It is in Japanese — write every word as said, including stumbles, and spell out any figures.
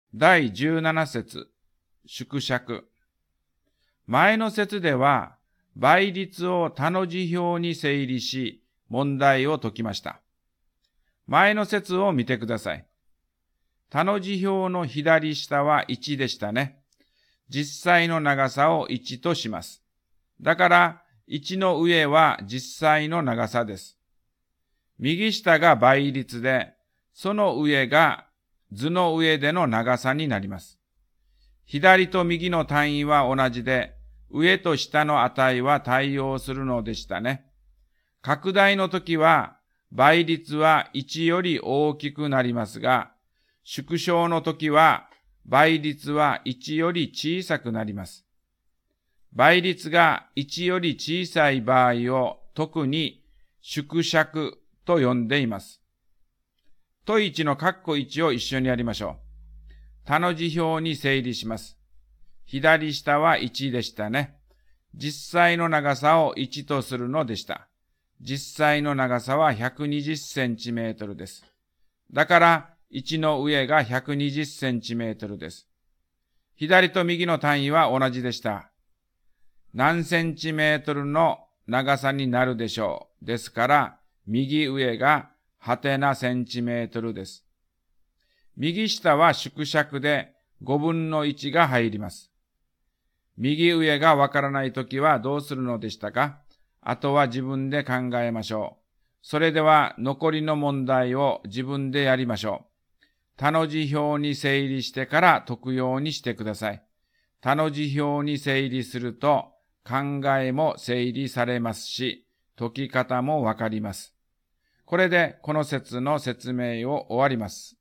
だいじゅうなな節、縮尺。前の節では、倍率を他の辞表に整理し、問題を解きました。前の節を見てください。他の辞表の左下はいちでしたね。実際の長さをいちとします。だから、いちの上は実際の長さです。右下が倍率で、その上が図の上での長さになります。左と右の単位は同じで、上と下の値は対応するのでしたね。拡大の時は、倍率はいちより大きくなりますが、縮小の時は、倍率はいちより小さくなります。倍率がいちより小さい場合を特に縮尺と呼んでいます。問いちの括弧いちを一緒にやりましょう。他の辞表に整理します。左下はいちでしたね。実際の長さをいちとするのでした。実際の長さはひゃくにじゅっセンチメートルです。だから、いちの上がひゃくにじゅっセンチメートルです。左と右の単位は同じでした。何センチメートルの長さになるでしょう。ですから、右上がはてなセンチメートルです。右下は縮尺でごぶんのいちが入ります。右上がわからないときはどうするのでしたか？あとは自分で考えましょう。それでは残りの問題を自分でやりましょう。他の辞表に整理してから解くようにしてください。他の辞表に整理すると考えも整理されますし、解き方もわかります。これでこの節の説明を終わります。